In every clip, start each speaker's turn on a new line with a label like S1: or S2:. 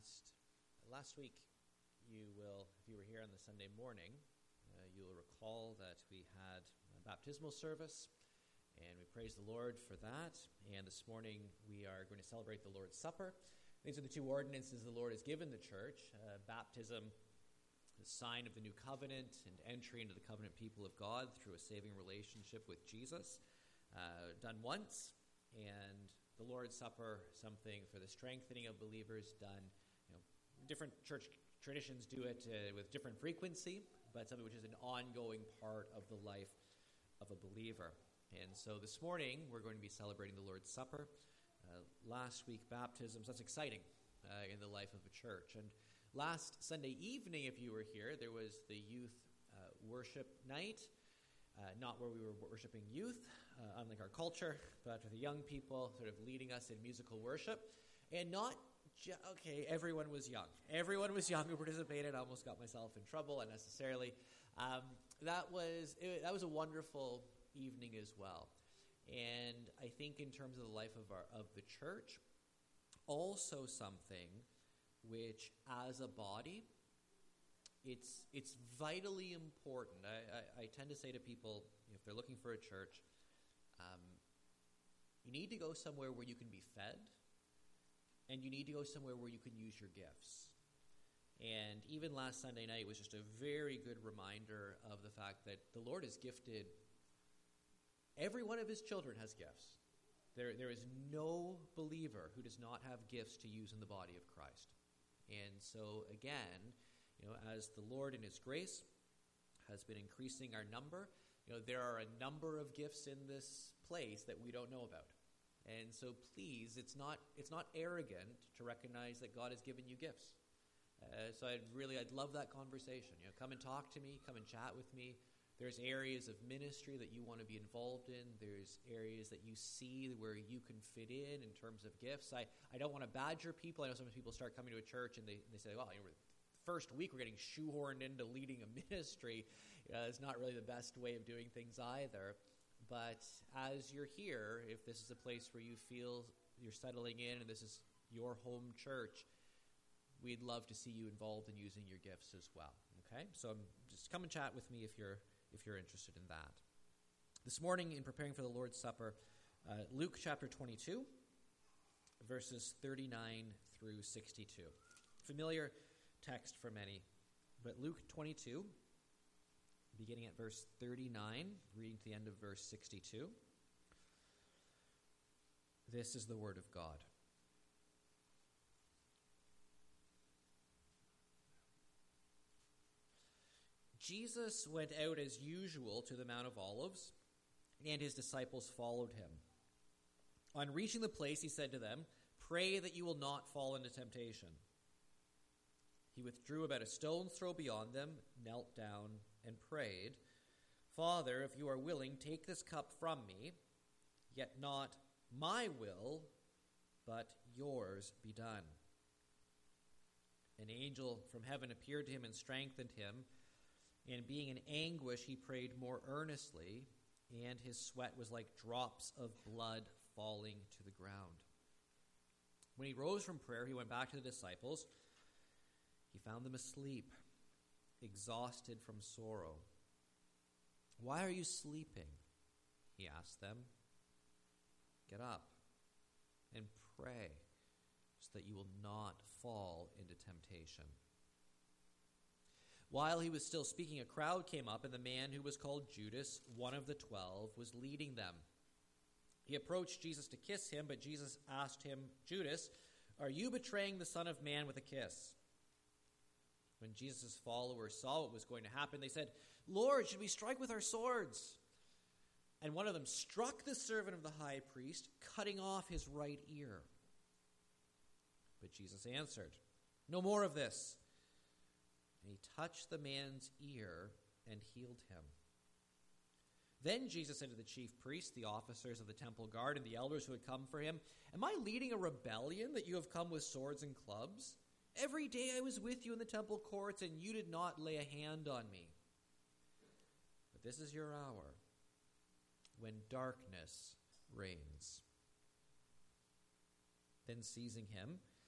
S1: Last week, if you were here on the Sunday morning, you'll recall that we had a baptismal service, and we praise the Lord for that. And this morning, we are going to celebrate the Lord's Supper. These are the two ordinances the Lord has given the church. Baptism, the sign of the new covenant, and entry into the covenant people of God through a saving relationship with Jesus, done once, and the Lord's Supper, something for the strengthening of believers, done. Different church traditions do it with different frequency, but something which is an ongoing part of the life of a believer. And so this morning, we're going to be celebrating the Lord's Supper. Last week, baptism, so that's exciting in the life of a church. And last Sunday evening, if you were here, there was the youth worship night. Not where we were worshiping youth, unlike our culture, but with the young people sort of leading us in musical worship. And everyone was young. Everyone was young who participated. I almost got myself in trouble unnecessarily. That was a wonderful evening as well. And I think in terms of the life of the church, also something which, as a body, it's vitally important. I tend to say to people, if they're looking for a church, you need to go somewhere where you can be fed, and you need to go somewhere where you can use your gifts. And even last Sunday night was just a very good reminder of the fact that the Lord has gifted, every one of his children has gifts. There is no believer who does not have gifts to use in the body of Christ. And so again, as the Lord in his grace has been increasing our number, there are a number of gifts in this place that we don't know about. And so please, it's not arrogant to recognize that God has given you gifts. So I'd love that conversation. Come and talk to me, come and chat with me. There's areas of ministry that you want to be involved in. There's areas that you see where you can fit in terms of gifts. I don't want to badger people. I know sometimes people start coming to a church and they say, well, first week we're getting shoehorned into leading a ministry. It's not really the best way of doing things either. But as you're here, if this is a place where you feel you're settling in and this is your home church, we'd love to see you involved in using your gifts as well. Okay? So just come and chat with me if you're interested in that. This morning, in preparing for the Lord's Supper, Luke chapter 22, verses 39 through 62. Familiar text for many, but Luke 22, beginning at verse 39, reading to the end of verse 62. This is the word of God. Jesus went out as usual to the Mount of Olives, and his disciples followed him. On reaching the place, he said to them, "Pray that you will not fall into temptation." He withdrew about a stone's throw beyond them, knelt down, and prayed, "Father, if you are willing, take this cup from me, yet not my will, but yours be done." An angel from heaven appeared to him and strengthened him, and being in anguish, he prayed more earnestly, and his sweat was like drops of blood falling to the ground. When he rose from prayer, he went back to the disciples. He found them asleep, exhausted from sorrow. "Why are you sleeping?" he asked them. "Get up and pray so that you will not fall into temptation." While he was still speaking, a crowd came up, and the man who was called Judas, one of the 12, was leading them. He approached Jesus to kiss him, but Jesus asked him, "Judas, are you betraying the Son of Man with a kiss?" When Jesus' followers saw what was going to happen, they said, "Lord, should we strike with our swords?" And one of them struck the servant of the high priest, cutting off his right ear. But Jesus answered, "No more of this." And he touched the man's ear and healed him. Then Jesus said to the chief priests, the officers of the temple guard, and the elders who had come for him, "Am I leading a rebellion that you have come with swords and clubs? Every day I was with you in the temple courts, and you did not lay a hand on me. But this is your hour when darkness reigns." Then seizing him,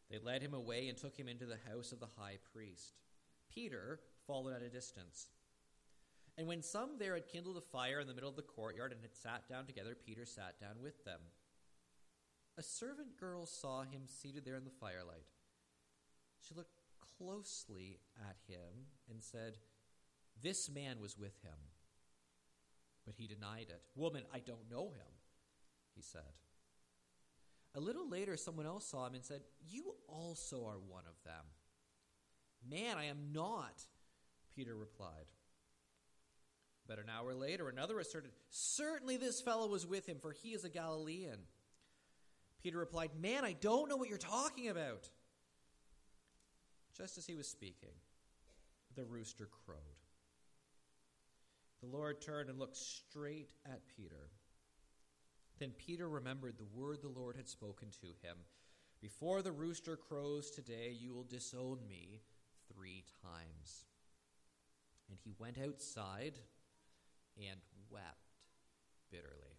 S1: They led him away and took him into the house of the high priest. Peter followed at a distance. And when some there had kindled a fire in the middle of the courtyard and had sat down together, Peter sat down with them. A servant girl saw him seated there in the firelight. She looked closely at him and said, "This man was with him." But he denied it. "Woman, I don't know him," he said. A little later, someone else saw him and said, "You also are one of them." "Man, I am not," Peter replied. But an hour later, another asserted, "Certainly this fellow was with him, for he is a Galilean." Peter replied, "Man, I don't know what you're talking about." Just as he was speaking, the rooster crowed. The Lord turned and looked straight at Peter. Then Peter remembered the word the Lord had spoken to him. "Before the rooster crows today, you will disown me 3 times." And he went outside and wept bitterly.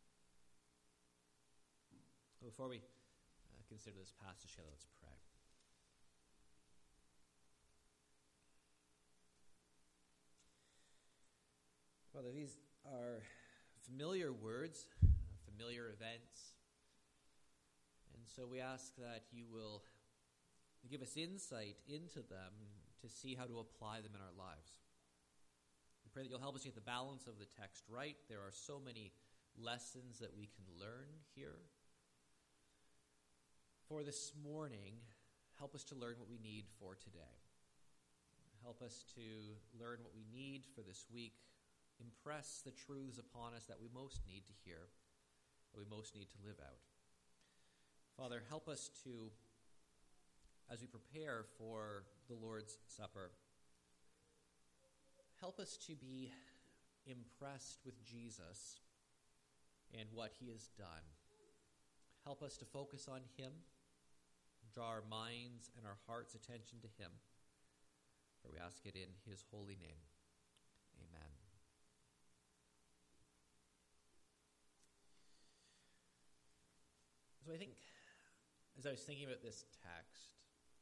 S1: Before we consider this passage together, let's pray. Father, these are familiar words, familiar events. And so we ask that you will give us insight into them to see how to apply them in our lives. We pray that you'll help us get the balance of the text right. There are so many lessons that we can learn here. For this morning, help us to learn what we need for today. Help us to learn what we need for this week. Impress the truths upon us that we most need to hear, that we most need to live out. Father, help us to, as we prepare for the Lord's Supper, help us to be impressed with Jesus and what he has done. Help us to focus on him, draw our minds and our hearts' attention to him. For we ask it in his holy name. Amen. So I think, as I was thinking about this text,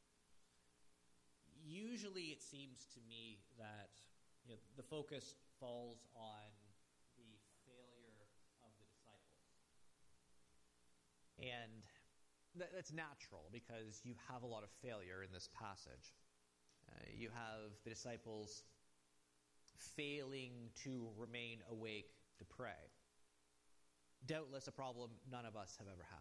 S1: usually it seems to me that the focus falls on the failure of the disciples. And that's natural because you have a lot of failure in this passage. You have the disciples failing to remain awake to pray. Doubtless a problem none of us have ever had.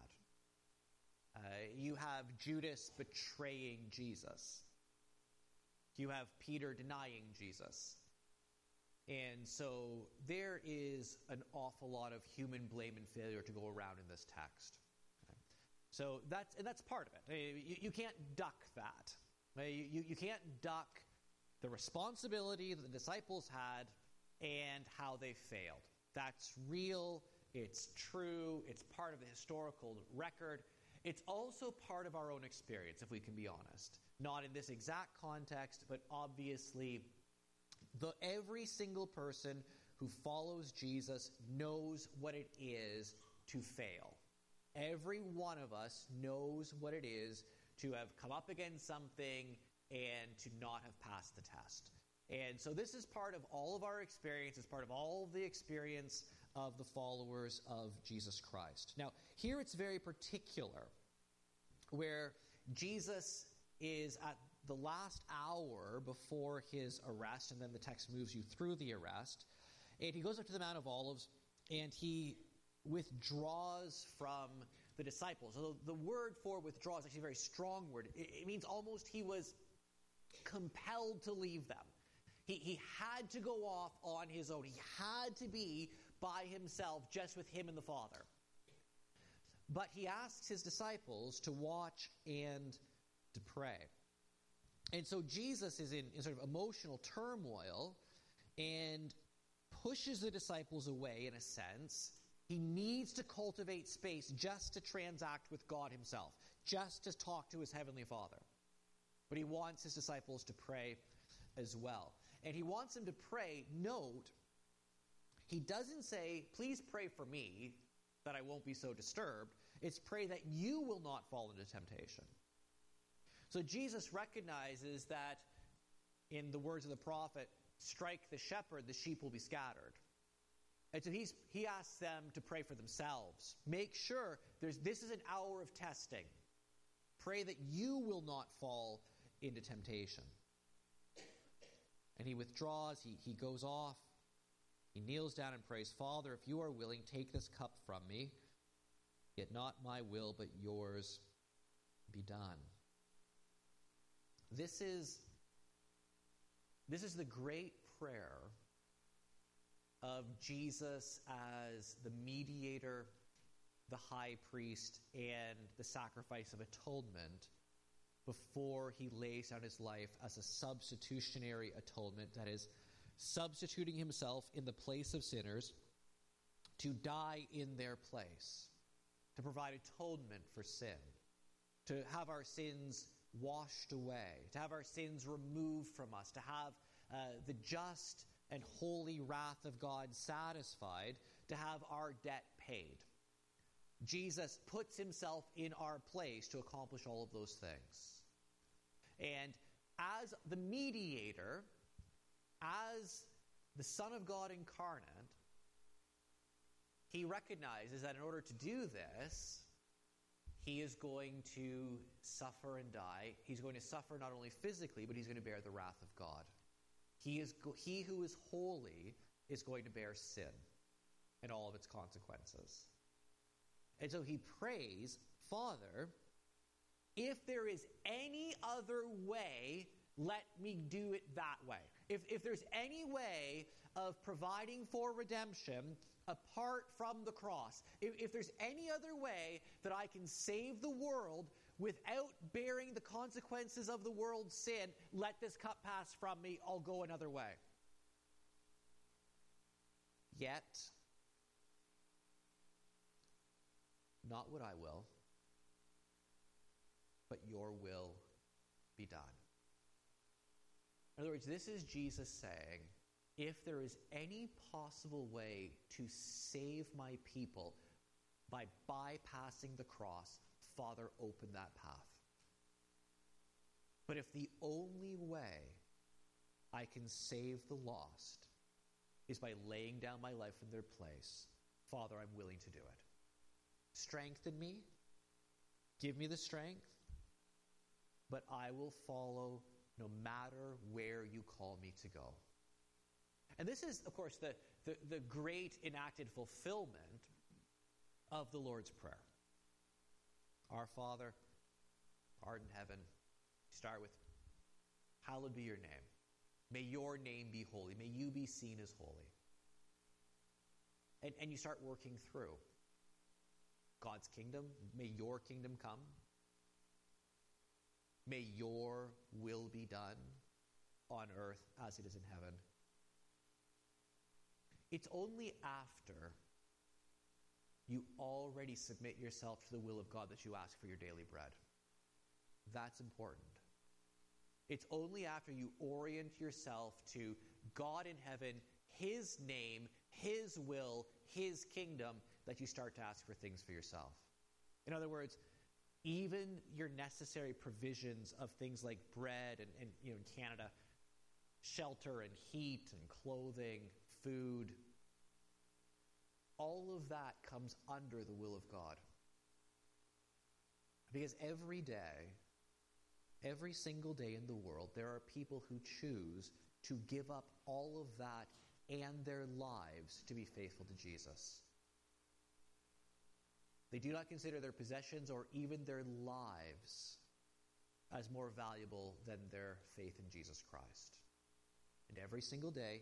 S1: You have Judas betraying Jesus. You have Peter denying Jesus. And so there is an awful lot of human blame and failure to go around in this text. Okay? So that's part of it. You can't duck that. You can't duck the responsibility that the disciples had and how they failed. That's real. It's true. It's part of the historical record. It's also part of our own experience, if we can be honest. Not in this exact context, but obviously every single person who follows Jesus knows what it is to fail. Every one of us knows what it is to have come up against something and to not have passed the test. And so this is part of all of our experience. It's part of all of the experience of the followers of Jesus Christ. Now, here it's very particular, where Jesus is at the last hour before his arrest, and then the text moves you through the arrest, and he goes up to the Mount of Olives, and he withdraws from the disciples. So the word for withdraw is actually a very strong word. It means almost he was compelled to leave them. He had to go off on his own. He had to be by himself, just with him and the Father. But he asks his disciples to watch and to pray. And so Jesus is in sort of emotional turmoil and pushes the disciples away in a sense. He needs to cultivate space just to transact with God himself, just to talk to his heavenly Father. But he wants his disciples to pray as well. And he wants them to pray. Note, he doesn't say, please pray for me that I won't be so disturbed. It's pray that you will not fall into temptation. So Jesus recognizes that, in the words of the prophet, strike the shepherd, the sheep will be scattered. And so he asks them to pray for themselves. Make sure this is an hour of testing. Pray that you will not fall into temptation. And he withdraws, he goes off, he kneels down and prays, Father, if you are willing, take this cup from me, yet not my will, but yours be done. This is the great prayer of Jesus as the mediator, the high priest, and the sacrifice of atonement before he lays down his life as a substitutionary atonement, that is, substituting himself in the place of sinners to die in their place, to provide atonement for sin, to have our sins washed away, to have our sins removed from us, to have the just and holy wrath of God satisfied, to have our debt paid. Jesus puts himself in our place to accomplish all of those things. And as the mediator, as the Son of God incarnate, he recognizes that in order to do this, he is going to suffer and die. He's going to suffer not only physically, but he's going to bear the wrath of God. He who is holy is going to bear sin and all of its consequences. And so he prays, Father, if there is any other way, let me do it that way. If there's any way of providing for redemption apart from the cross, if there's any other way that I can save the world without bearing the consequences of the world's sin, let this cup pass from me, I'll go another way. Yet, not what I will, but your will be done. In other words, this is Jesus saying, if there is any possible way to save my people by bypassing the cross, Father, open that path. But if the only way I can save the lost is by laying down my life in their place, Father, I'm willing to do it. Strengthen me, give me the strength, but I will follow no matter where you call me to go. And this is, of course, the great enacted fulfillment of the Lord's Prayer. Our Father, art in heaven, start with, hallowed be your name. May your name be holy. May you be seen as holy. And you start working through God's kingdom. May your kingdom come. May your will be done on earth as it is in heaven. It's only after you already submit yourself to the will of God that you ask for your daily bread. That's important. It's only after you orient yourself to God in heaven, his name, his will, his kingdom, that you start to ask for things for yourself. In other words, even your necessary provisions of things like bread and in Canada, shelter and heat and clothing, food, all of that comes under the will of God. Because every day, every single day in the world, there are people who choose to give up all of that and their lives to be faithful to Jesus. They do not consider their possessions or even their lives as more valuable than their faith in Jesus Christ. And every single day,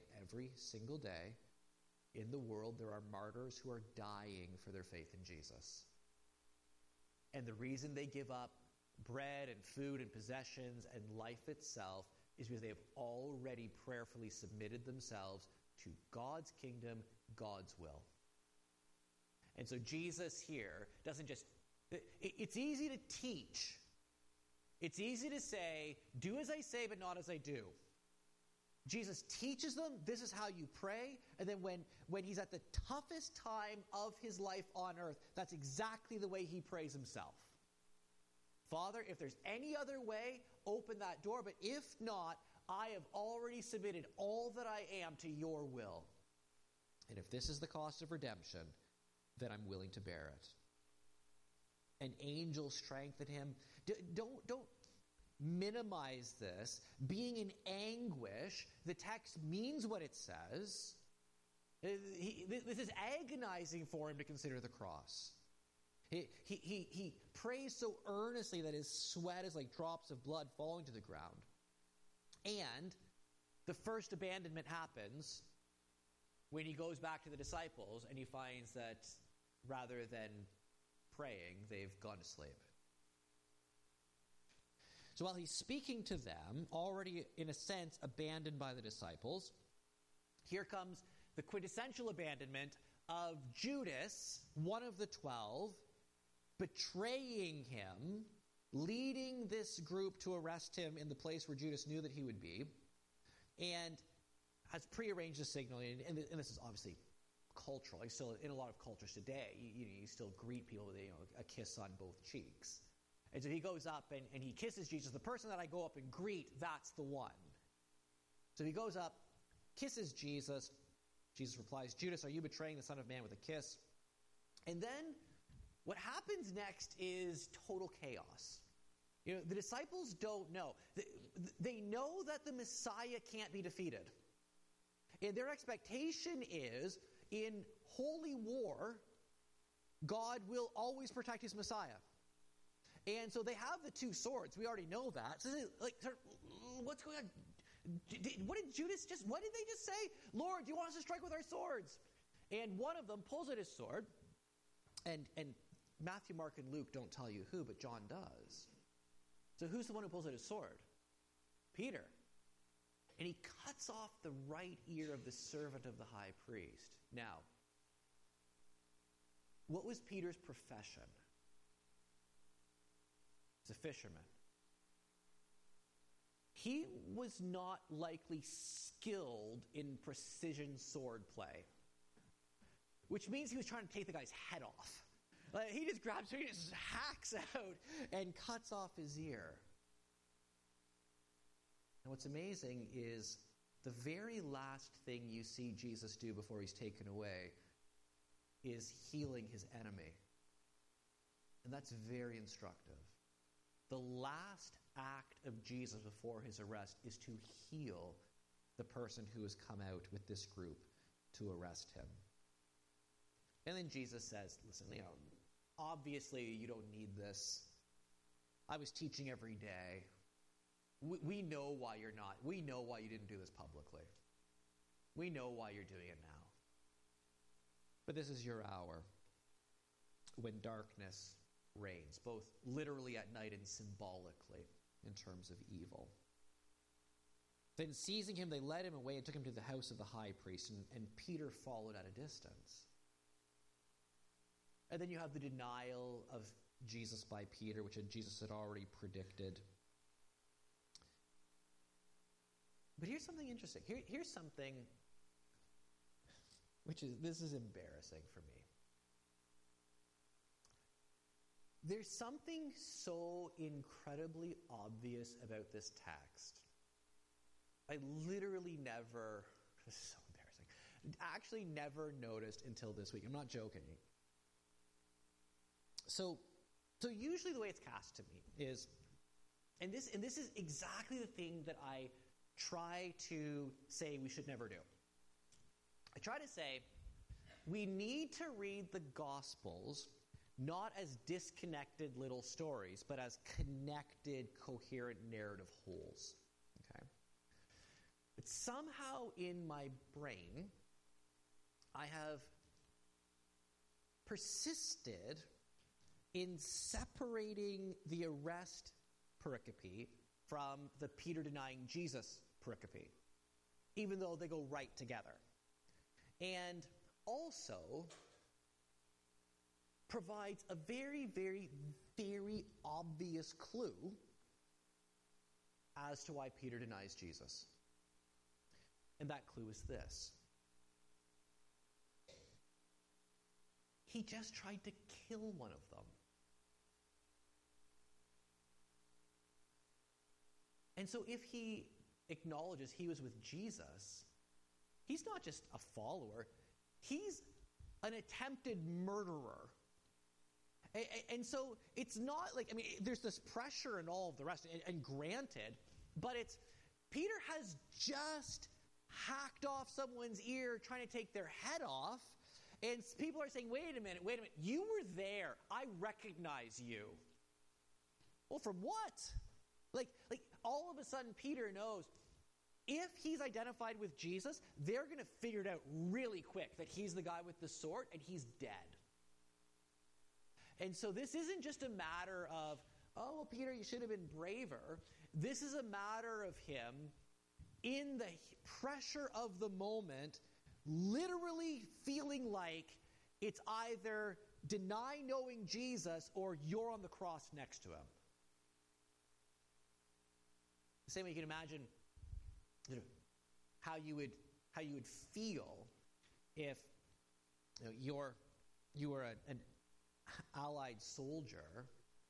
S1: in the world, there are martyrs who are dying for their faith in Jesus. And the reason they give up bread and food and possessions and life itself is because they have already prayerfully submitted themselves to God's kingdom, God's will. And so Jesus here doesn't just... It's easy to teach. It's easy to say, do as I say, but not as I do. Jesus teaches them, this is how you pray, and then when he's at the toughest time of his life on earth, that's exactly the way he prays himself. Father, if there's any other way, open that door. But if not, I have already submitted all that I am to your will. And if this is the cost of redemption, then I'm willing to bear it. An angel strengthened him. Don't minimize this. Being in anguish, the text means what it says. This is agonizing for him to consider the cross. He prays so earnestly that his sweat is like drops of blood falling to the ground. And the first abandonment happens when he goes back to the disciples and he finds that rather than praying, they've gone to sleep. So while he's speaking to them, already in a sense abandoned by the disciples, here comes the quintessential abandonment of Judas, one of the 12, betraying him, leading this group to arrest him in the place where Judas knew that he would be, and has prearranged a signal. And this is obviously cultural. Like still in a lot of cultures today, you still greet people with a kiss on both cheeks. And so he goes up and he kisses Jesus. The person that I go up and greet, that's the one. So he goes up, kisses Jesus. Jesus replies, Judas, are you betraying the Son of Man with a kiss? And then what happens next is total chaos. The disciples don't know. They know that the Messiah can't be defeated. And their expectation is, in holy war, God will always protect his Messiah. And so they have the two swords. We already know that. So what's going on? What did they just say? Lord, do you want us to strike with our swords? And one of them pulls out his sword. And Matthew, Mark, and Luke don't tell you who, but John does. So who's the one who pulls out his sword? Peter. And he cuts off the right ear of the servant of the high priest. Now, what was Peter's profession? He's a fisherman. He was not likely skilled in precision sword play, which means he was trying to take the guy's head off. He just grabs him, he just hacks out and cuts off his ear. And what's amazing is the very last thing you see Jesus do before he's taken away is healing his enemy. And that's very instructive. The last act of Jesus before his arrest is to heal the person who has come out with this group to arrest him. And then Jesus says, listen, obviously you don't need this. I was teaching every day. We know why you're not. We know why you didn't do this publicly. We know why you're doing it now. But this is your hour when darkness reigns, both literally at night and symbolically in terms of evil. Then seizing him, they led him away and took him to the house of the high priest, and Peter followed at a distance. And then you have the denial of Jesus by Peter, which Jesus had already predicted. But here's something interesting. Here's something this is embarrassing for me. There's something so incredibly obvious about this text. I literally never, this is so embarrassing, actually never noticed until this week. I'm not joking. So usually the way it's cast to me is, and this is exactly the thing that I try to say we should never do. I try to say we need to read the Gospels not as disconnected little stories, but as connected, coherent narrative wholes. Okay? But somehow in my brain, I have persisted in separating the arrest pericope from the Peter denying Jesus pericope, even though they go right together. And also provides a very, very, very obvious clue as to why Peter denies Jesus. And that clue is this. He just tried to kill one of them. And so if he acknowledges he was with Jesus, he's not just a follower, he's an attempted murderer. And so it's not like, there's this pressure and all of the rest, and granted, but it's, Peter has just hacked off someone's ear trying to take their head off, and people are saying, wait a minute, you were there. I recognize you. Well, from what? Like all of a sudden Peter knows if he's identified with Jesus, they're going to figure it out really quick that he's the guy with the sword and he's dead. And so this isn't just a matter of, oh, well, Peter, you should have been braver. This is a matter of him in the pressure of the moment, literally feeling like it's either deny knowing Jesus or you're on the cross next to him. The same way you can imagine how you would feel if you were an Allied soldier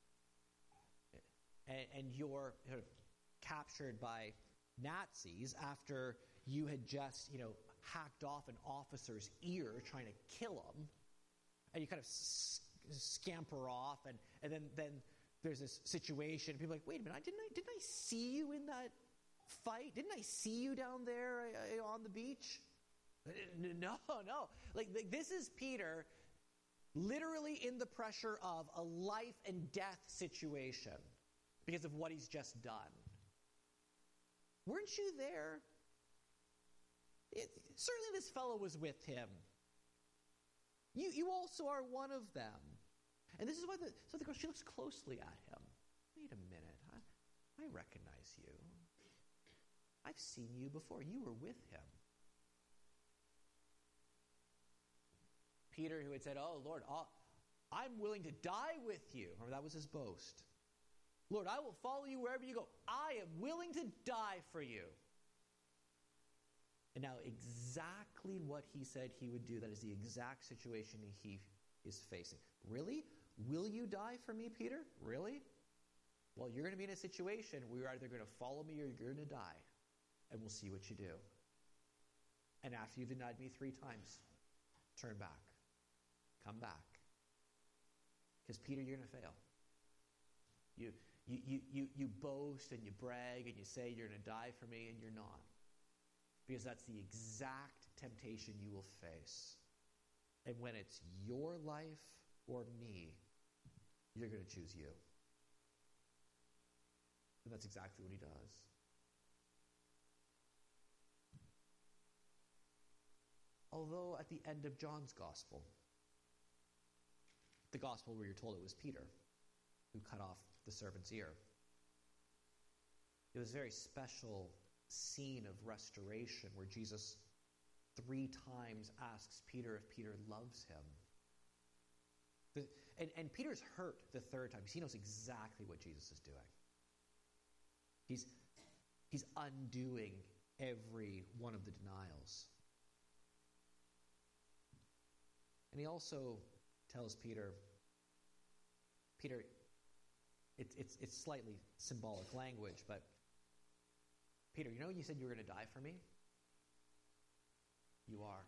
S1: and you're captured by Nazis after you had just hacked off an officer's ear trying to kill him, and you kind of scamper off, and then there's this situation. People are like, wait a minute, didn't I see you in that fight? Didn't I see you down there on the beach? No. Like this is Peter literally in the pressure of a life and death situation because of what he's just done. Weren't you there? Certainly this fellow was with him. You also are one of them. And this is why the girl, she looks closely at him. Wait a minute, I recognize you. I've seen you before. You were with him. Peter, who had said, oh, Lord, I'm willing to die with you. Remember, that was his boast. Lord, I will follow you wherever you go. I am willing to die for you. And now exactly what he said he would do, that is the exact situation he is facing. Really? Will you die for me, Peter? Really? Well, you're going to be in a situation where you're either going to follow me or you're going to die. And we'll see what you do. And after you've denied me 3 times, turn back. Come back. Because Peter, you're going to fail. You boast and you brag and you say you're going to die for me, and you're not. Because that's the exact temptation you will face. And when it's your life or me, you're going to choose you. And that's exactly what he does. Although at the end of John's gospel, the gospel where you're told it was Peter who cut off the servant's ear, it was a very special scene of restoration where Jesus 3 times asks Peter if Peter loves him. And Peter's hurt the 3rd time because he knows exactly what Jesus is doing. He's undoing every one of the denials. And he also tells Peter, it's slightly symbolic language, but Peter, you know you said you were going to die for me? You are.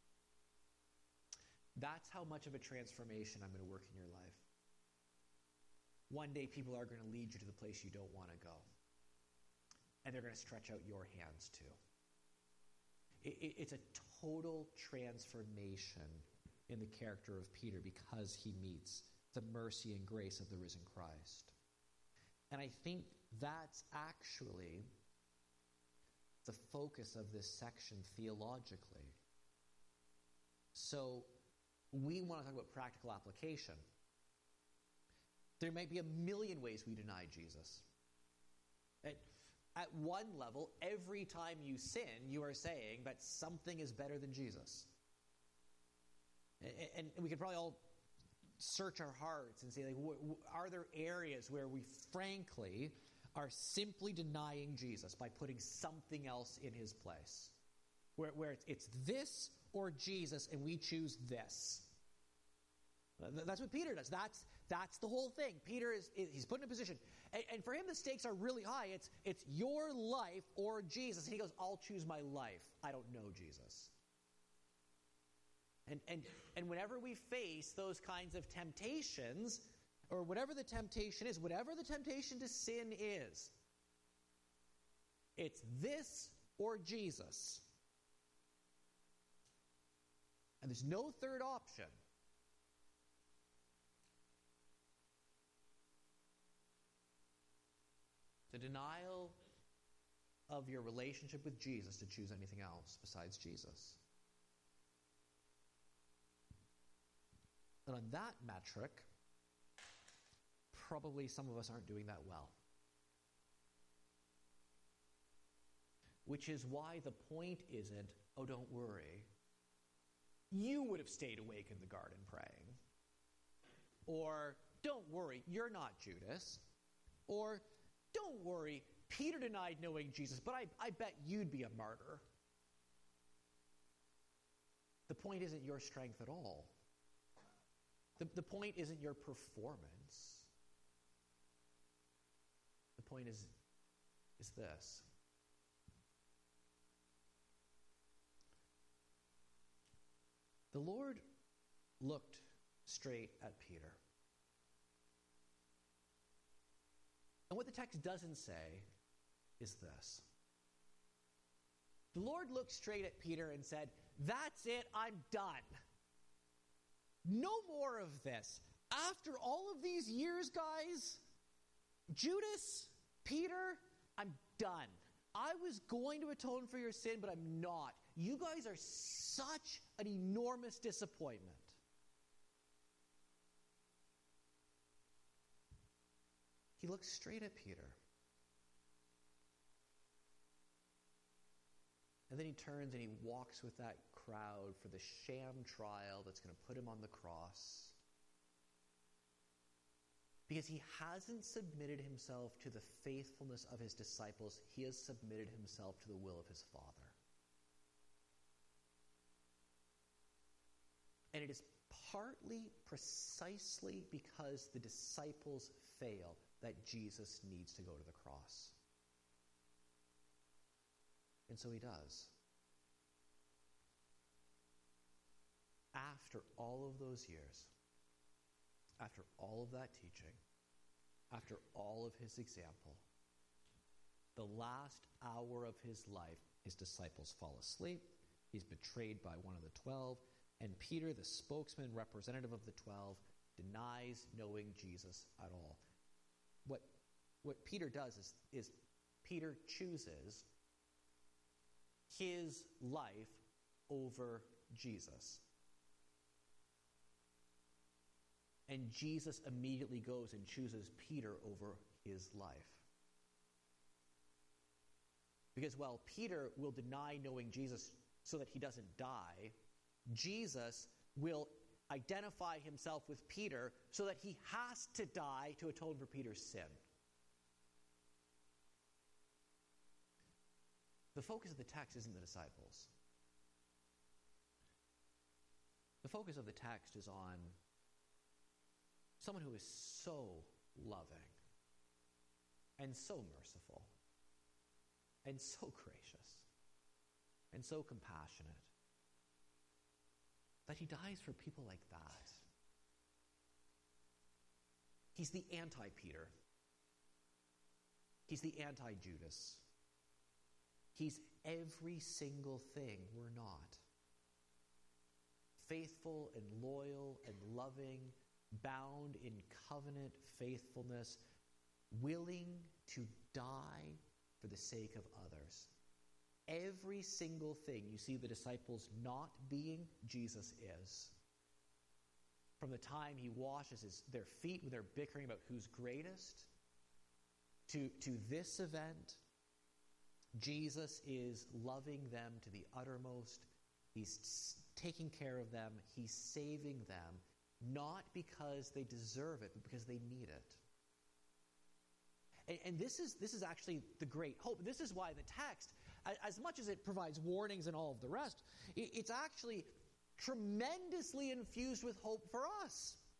S1: That's how much of a transformation I'm going to work in your life. One day people are going to lead you to the place you don't want to go. And they're going to stretch out your hands too. It's a total transformation in the character of Peter because he meets the mercy and grace of the risen Christ. And I think that's actually the focus of this section theologically. So we want to talk about practical application. There might be a million ways we deny Jesus. At one level, every time you sin, you are saying that something is better than Jesus. And we could probably all search our hearts and say, like, are there areas where we frankly are simply denying Jesus by putting something else in his place? Where it's this or Jesus, and we choose this.
S2: That's what Peter does. That's the whole thing. Peter he's put in a position. And for him, the stakes are really high. It's your life or Jesus. And he goes, I'll choose my life. I don't know Jesus. And whenever we face those kinds of temptations, or whatever the temptation is, whatever the temptation to sin is, it's this or Jesus. And there's no third option. The denial of your relationship with Jesus to choose anything else besides Jesus. And on that metric, probably some of us aren't doing that well. Which is why the point isn't, oh, don't worry. You would have stayed awake in the garden praying. Or, don't worry, you're not Judas. Or, don't worry, Peter denied knowing Jesus, but I bet you'd be a martyr. The point isn't your strength at all. The point isn't your performance. The point is this. The Lord looked straight at Peter. And what the text doesn't say is this. The Lord looked straight at Peter and said, that's it, I'm done. No more of this. After all of these years, guys, Judas, Peter, I'm done. I was going to atone for your sin, but I'm not. You guys are such an enormous disappointment. He looks straight at Peter. And then he turns and he walks with that crowd for the sham trial that's going to put him on the cross. Because he hasn't submitted himself to the faithfulness of his disciples. He has submitted himself to the will of his Father. And it is partly, precisely because the disciples fail that Jesus needs to go to the cross. And so he does. After all of those years, after all of that teaching, after all of his example, the last hour of his life, his disciples fall asleep. He's betrayed by one of the 12. And Peter, the spokesman, representative of the 12, denies knowing Jesus at all. What Peter does is Peter chooses his life over Jesus. And Jesus immediately goes and chooses Peter over his life. Because while Peter will deny knowing Jesus so that he doesn't die, Jesus will identify himself with Peter so that he has to die to atone for Peter's sin. The focus of the text isn't the disciples. The focus of the text is on someone who is so loving and so merciful and so gracious and so compassionate that he dies for people like that. He's the anti-Peter. He's the anti-Judas. He's every single thing we're not. Faithful and loyal and loving, bound in covenant faithfulness, willing to die for the sake of others. Every single thing you see the disciples not being, Jesus is. From the time he washes their feet when they're bickering about who's greatest, to this event, Jesus is loving them to the uttermost. He's taking care of them. He's saving them, not because they deserve it, but because they need it. And this is actually the great hope. This is why the text, as much as it provides warnings and all of the rest, it's actually tremendously infused with hope for us.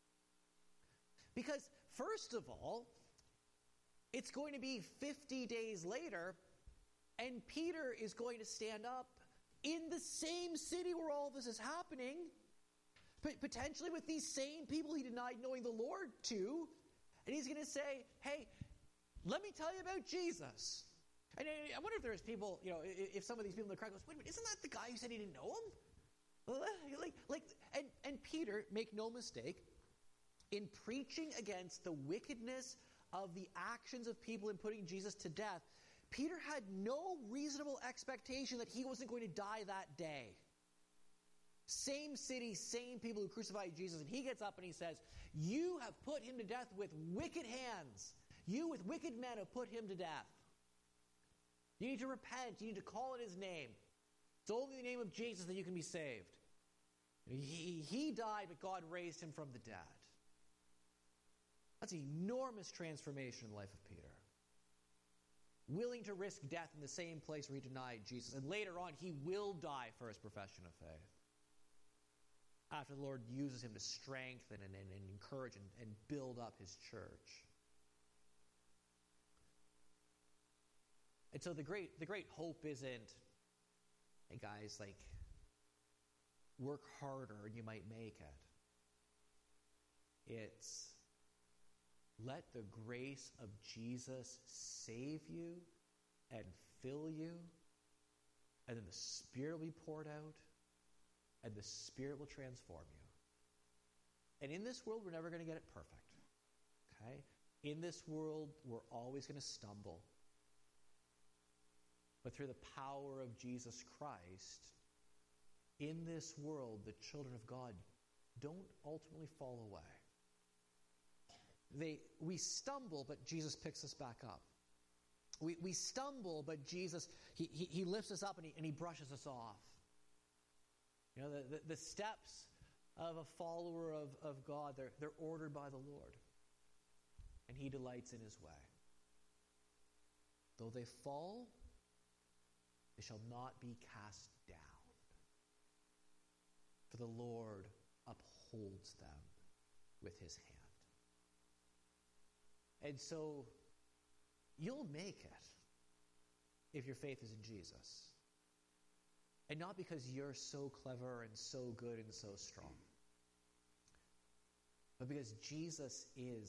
S2: Because, first of all, it's going to be 50 days later, and Peter is going to stand up in the same city where all this is happening, potentially with these same people he denied knowing the Lord to, and he's going to say, hey, let me tell you about Jesus. And I wonder if there's people, if some of these people in the crowd goes, wait a minute, isn't that the guy who said he didn't know him? And Peter, make no mistake, in preaching against the wickedness of the actions of people in putting Jesus to death, Peter had no reasonable expectation that he wasn't going to die that day. Same city, same people who crucified Jesus, and he gets up and he says, you have put him to death with wicked hands. You with wicked men have put him to death. You need to repent. You need to call on his name. It's only in the name of Jesus that you can be saved. He died, but God raised him from the dead. That's an enormous transformation in the life of Peter. Willing to risk death in the same place where he denied Jesus. And later on, he will die for his profession of faith. After the Lord uses him to strengthen and encourage and build up his church. And so the great hope isn't, hey guys, work harder and you might make it. It's, let the grace of Jesus save you and fill you, and then the Spirit will be poured out, and the Spirit will transform you. And in this world, we're never going to get it perfect. Okay? In this world, we're always going to stumble. But through the power of Jesus Christ, in this world, the children of God don't ultimately fall away. We stumble, but Jesus picks us back up. We stumble, but Jesus, he lifts us up and he brushes us off. The steps of a follower of God, they're ordered by the Lord. And he delights in his way. Though they fall, they shall not be cast down. For the Lord upholds them with his hand. And so, you'll make it if your faith is in Jesus. And not because you're so clever and so good and so strong. But because Jesus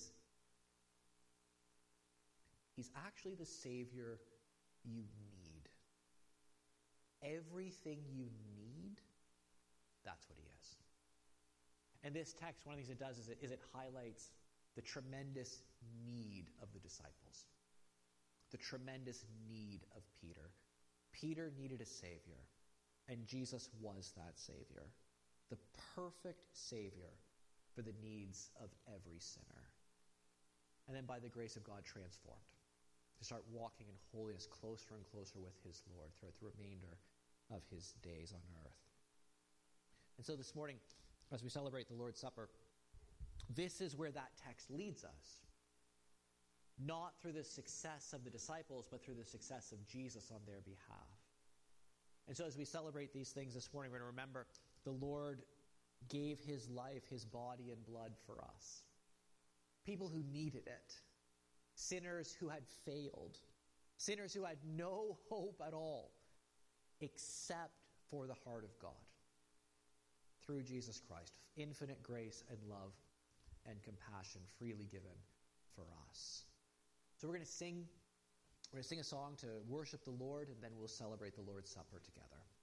S2: he's actually the Savior you need. Everything you need, that's what he is. And this text, one of the things it does is it highlights the tremendous need of the disciples. The tremendous need of Peter. Peter needed a Savior, and Jesus was that Savior. The perfect Savior for the needs of every sinner. And then by the grace of God, transformed. To start walking in holiness closer and closer with his Lord throughout the remainder of his days on earth. And so this morning, as we celebrate the Lord's Supper, this is where that text leads us. Not through the success of the disciples, but through the success of Jesus on their behalf. And so as we celebrate these things this morning, we're going to remember the Lord gave his life, his body and blood for us. People who needed it. Sinners who had failed. Sinners who had no hope at all, except for the heart of God. Through Jesus Christ. Infinite grace and love and compassion freely given for us. So we're going to sing a song to worship the Lord, and then we'll celebrate the Lord's Supper together.